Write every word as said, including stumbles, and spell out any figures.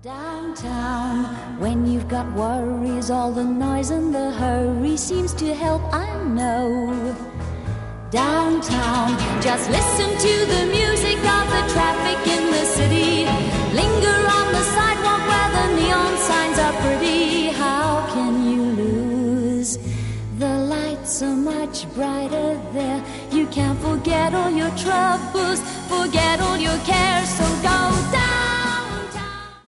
Downtown, when you've got worries, all the noise and the hurry seems to help, I know. Downtown, just listen to the music of the traffic in the city. Linger on the sidewalk where the neon signs are pretty. How can you lose? The lights are much brighter there. You can't forget all your troubles, forget all your cares, so go down.